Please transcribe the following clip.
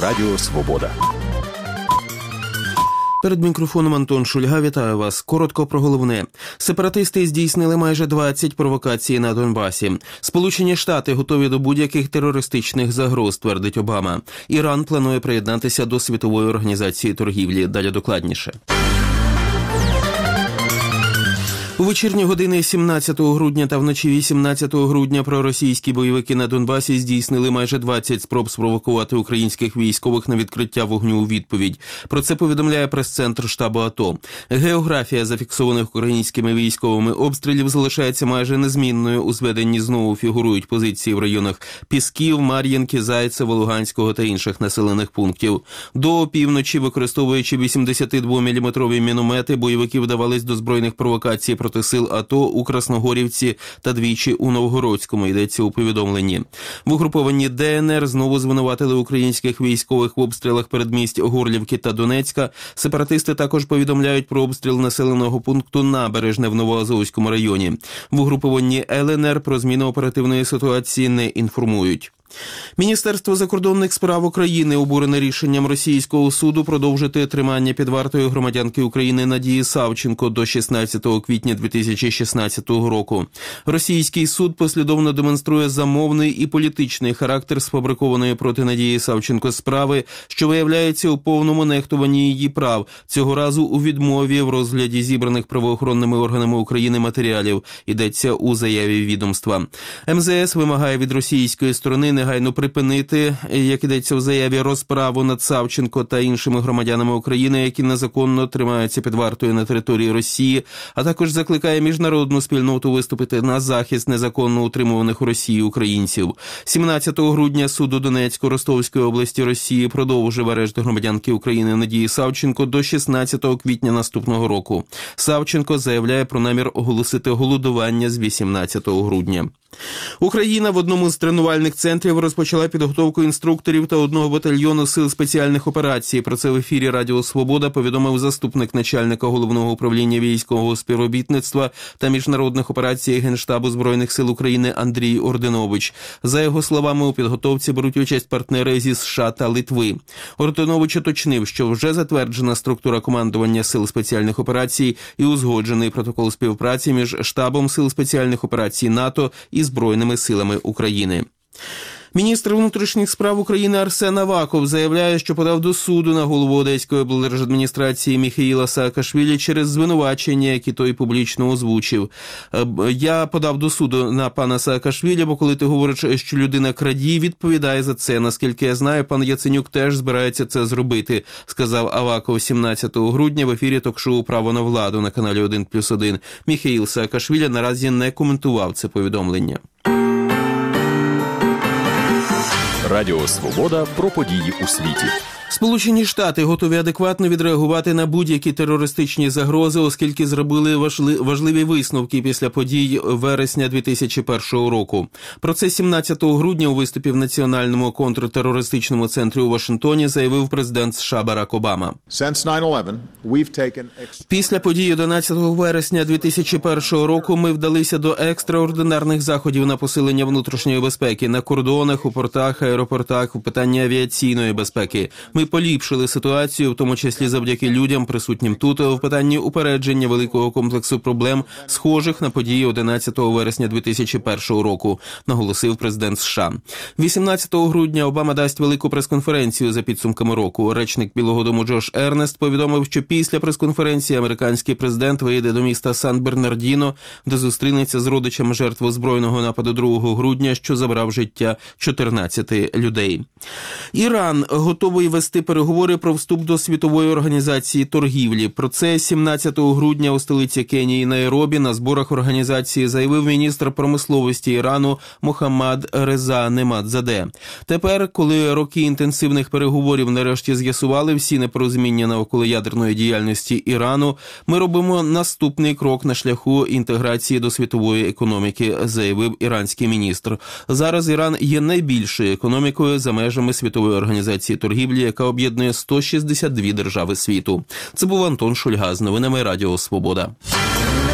Радіо Свобода. Перед мікрофоном Антон Шульга. Вітаю вас. Коротко про головне. Сепаратисти здійснили майже 20 провокацій на Донбасі. Сполучені Штати готові до будь-яких терористичних загроз, твердить Обама. Іран планує приєднатися до Світової організації торгівлі. Далі докладніше. У вечірні години 17 грудня та вночі 18 грудня проросійські бойовики на Донбасі здійснили майже 20 спроб спровокувати українських військових на відкриття вогню у відповідь. Про це повідомляє прес-центр штабу АТО. Географія зафіксованих українськими військовими обстрілів залишається майже незмінною. У зведенні знову фігурують позиції в районах Пісків, Мар'їнки, Зайцево, Луганського та інших населених пунктів. До опівночі, використовуючи 82-мм міномети, бойовики вдавались до збройних провокацій проти сил АТО у Красногорівці та двічі у Новгородському, йдеться у повідомленні. В угрупованні ДНР знову звинуватили українських військових в обстрілах передмість Горлівки та Донецька. Сепаратисти також повідомляють про обстріл населеного пункту Набережне в Новоазовському районі. В угрупованні ЛНР про зміну оперативної ситуації не інформують. Міністерство закордонних справ України обурене рішенням російського суду продовжити тримання під вартою громадянки України Надії Савченко до 16 квітня 2016 року. Російський суд послідовно демонструє замовний і політичний характер сфабрикованої проти Надії Савченко справи, що виявляється у повному нехтуванні її прав, цього разу у відмові в розгляді зібраних правоохоронними органами України матеріалів, йдеться у заяві відомства. МЗС вимагає від російської сторони негайно припинити, як йдеться в заяві, розправу над Савченко та іншими громадянами України, які незаконно тримаються під вартою на території Росії, а також закликає міжнародну спільноту виступити на захист незаконно утримуваних у Росії українців. 17 грудня суд у Донецько-Ростовської області Росії продовжив арешт громадянки України Надії Савченко до 16 квітня наступного року. Савченко заявляє про намір оголосити голодування з 18 грудня. Україна в одному з тренувальних центрів розпочала підготовку інструкторів та одного батальйону сил спеціальних операцій. Про це в ефірі Радіо Свобода повідомив заступник начальника Головного управління військового співробітництва та міжнародних операцій Генштабу Збройних сил України Андрій Орденович. За його словами, у підготовці беруть участь партнери зі США та Литви. Орденович уточнив, що вже затверджена структура командування сил спеціальних операцій і узгоджений протокол співпраці між штабом сил спеціальних операцій НАТО і Збройними силами України. Міністр внутрішніх справ України Арсен Аваков заявляє, що подав до суду на голову Одеської облдержадміністрації Міхеїла Саакашвілі через звинувачення, які той публічно озвучив. Я подав до суду на пана Саакашвілі, бо коли ти говориш, що людина крадій, відповідає за це. Наскільки я знаю, пан Яценюк теж збирається це зробити, сказав Аваков 17 грудня в ефірі ток-шоу «Право на владу» на каналі 1+1. Міхеїл Саакашвілі наразі не коментував це повідомлення. Радіо Свобода про події у світі. Сполучені Штати готові адекватно відреагувати на будь-які терористичні загрози, оскільки зробили важливі висновки після подій вересня 2001 року. Про це 17 грудня у виступі в Національному контртерористичному центрі у Вашингтоні заявив президент США Барак Обама. Після подій 11 вересня 2001 року ми вдалися до екстраординарних заходів на посилення внутрішньої безпеки на кордонах, у портах, аеропортах, у питанні авіаційної безпеки. Ми поліпшили ситуацію, в тому числі завдяки людям, присутнім тут, в питанні упередження великого комплексу проблем, схожих на події 11 вересня 2001 року, наголосив президент США. 18 грудня Обама дасть велику прес-конференцію за підсумками року. Речник Білого дому Джош Ернест повідомив, що після прес-конференції американський президент виїде до міста Сан-Бернардіно, де зустрінеться з родичами жертв збройного нападу 2 грудня, що забрав життя 14 людей. Іран готовий вести переговори про вступ до Світової організації торгівлі. Про це 17 грудня у столиці Кенії Найробі на зборах організації заявив міністр промисловості Ірану Мохаммад Реза Немадзаде. Тепер, коли роки інтенсивних переговорів нарешті з'ясували всі непорозуміння навколо ядерної діяльності Ірану, ми робимо наступний крок на шляху інтеграції до світової економіки, заявив іранський міністр. Зараз Іран є найбільшою економікою за межами Світової організації торгівлі, яка об'єднує 162 держави світу. Це був Антон Шульга з новинами Радіо Свобода.